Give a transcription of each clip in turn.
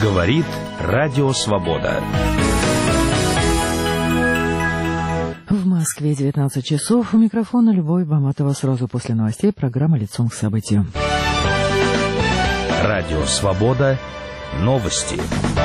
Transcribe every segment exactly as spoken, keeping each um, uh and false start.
Говорит Радио Свобода. В Москве девятнадцать часов. У микрофона Любовь Баматова. Сразу после новостей программа «Лицом к событию». Радио Свобода. Новости.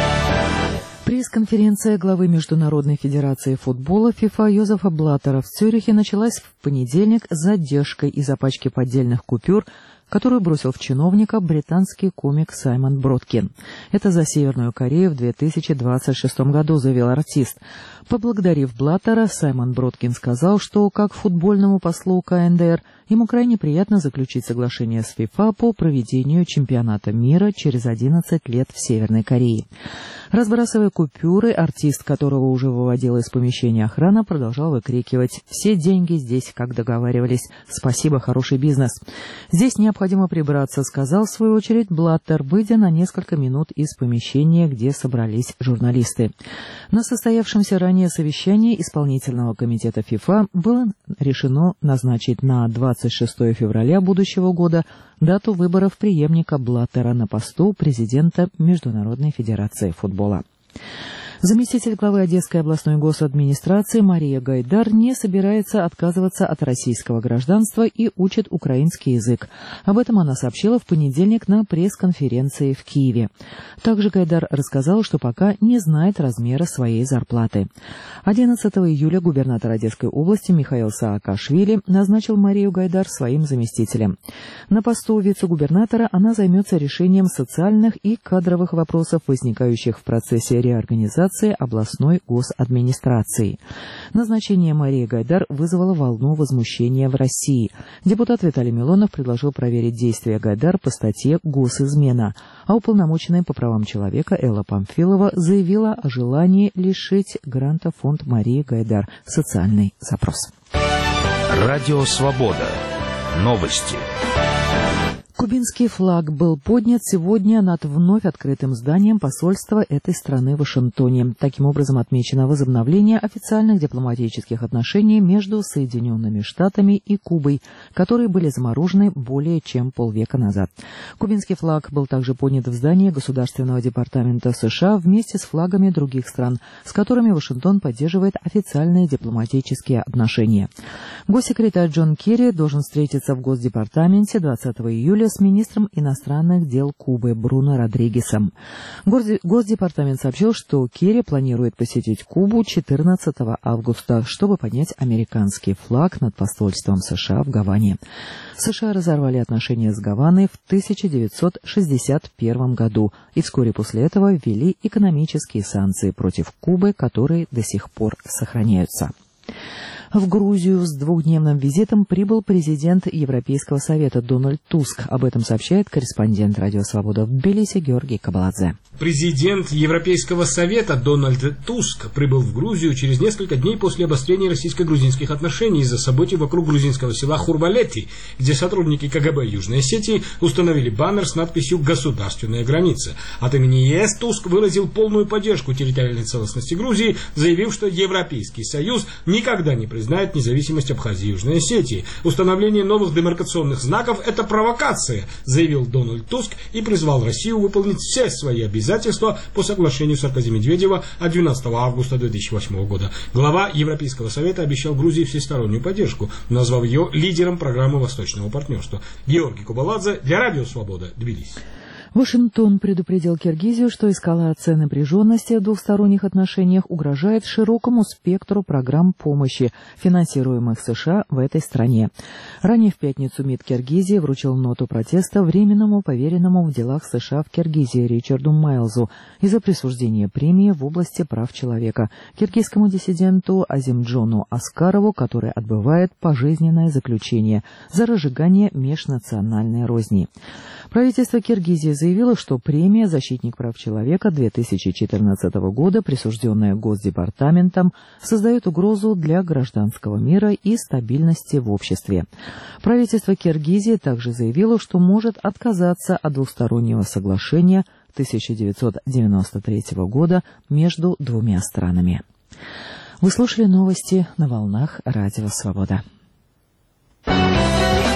Пресс-конференция главы Международной федерации футбола ФИФА Йозефа Блаттера в Цюрихе началась в понедельник с задержкой из-за пачки поддельных купюр, которую бросил в чиновника британский комик Саймон Броткин. Это за Северную Корею в две тысячи двадцать шестом году, заявил артист. Поблагодарив Блаттера, Саймон Броткин сказал, что как футбольному послу ка эн дэ эр ему крайне приятно заключить соглашение с ФИФА по проведению чемпионата мира через одиннадцать лет в Северной Корее. Разбрасывая купюры, артист, которого уже выводила из помещения охрана, продолжал выкрикивать: «Все деньги здесь, как договаривались. Спасибо, хороший бизнес». «Здесь необходимо прибраться», — сказал в свою очередь Блаттер, выйдя на несколько минут из помещения, где собрались журналисты. На состоявшемся ранее совещании исполнительного комитета ФИФА было решено назначить на двадцать шестое февраля будущего года дату выборов преемника Блаттера на посту президента Международной федерации футбола. Заместитель главы Одесской областной госадминистрации Мария Гайдар не собирается отказываться от российского гражданства и учит украинский язык. Об этом она сообщила в понедельник на пресс-конференции в Киеве. Также Гайдар рассказала, что пока не знает размера своей зарплаты. одиннадцатого июля губернатор Одесской области Михаил Саакашвили назначил Марию Гайдар своим заместителем. На посту вице-губернатора она займется решением социальных и кадровых вопросов, возникающих в процессе реорганизации областной госадминистрации. Назначение Марии Гайдар вызвало волну возмущения в России. Депутат Виталий Милонов предложил проверить действия Гайдар по статье «Госизмена», а уполномоченная по правам человека Элла Памфилова заявила о желании лишить гранта фонд Марии Гайдар. Социальный запрос. Радио Свобода. Новости. Кубинский флаг был поднят сегодня над вновь открытым зданием посольства этой страны в Вашингтоне. Таким образом, отмечено возобновление официальных дипломатических отношений между Соединенными Штатами и Кубой, которые были заморожены более чем полвека назад. Кубинский флаг был также поднят в здании Государственного департамента США вместе с флагами других стран, с которыми Вашингтон поддерживает официальные дипломатические отношения. Госсекретарь Джон Керри должен встретиться в Госдепартаменте двадцатого июля с министром иностранных дел Кубы Бруно Родригесом. Госдепартамент сообщил, что Керри планирует посетить Кубу четырнадцатого августа, чтобы поднять американский флаг над посольством США в Гаване. США разорвали отношения с Гаваной в тысяча девятьсот шестьдесят первом году и вскоре после этого ввели экономические санкции против Кубы, которые до сих пор сохраняются. В Грузию с двухдневным визитом прибыл президент Европейского совета Дональд Туск. Об этом сообщает корреспондент Радио Свобода в Тбилиси Георгий Кабаладзе. Президент Европейского совета Дональд Туск прибыл в Грузию через несколько дней после обострения российско-грузинских отношений из-за событий вокруг грузинского села Хурбалети, где сотрудники ка гэ бэ Южной Осетии установили баннер с надписью «Государственная граница». От имени е эс Туск выразил полную поддержку территориальной целостности Грузии, заявив, что Европейский Союз никогда не признает независимость Абхазии и Южной Осетии. Установление новых демаркационных знаков – это провокация, заявил Дональд Туск и призвал Россию выполнить все свои обязательства по соглашению Саркози-Медведева от двенадцатого августа две тысячи восьмого года. Глава Европейского совета обещал Грузии всестороннюю поддержку, назвав ее лидером программы Восточного партнерства. Георгий Кабаладзе для Радио Свобода, Тбилиси. Вашингтон предупредил Киргизию, что эскалация напряженности в двухсторонних отношениях угрожает широкому спектру программ помощи, финансируемых США в этой стране. Ранее в пятницу МИД Киргизии вручил ноту протеста временному поверенному в делах США в Киргизии Ричарду Майлзу из-за присуждения премии в области прав человека киргизскому диссиденту Азимджону Аскарову, который отбывает пожизненное заключение за разжигание межнациональной розни. Правительство Киргизии заявило, что премия «Защитник прав человека» две тысячи четырнадцатого года, присужденная Госдепартаментом, создает угрозу для гражданского мира и стабильности в обществе. Правительство Киргизии также заявило, что может отказаться от двустороннего соглашения тысяча девятьсот девяносто третьего года между двумя странами. Вы слушали новости на волнах Радио Свобода.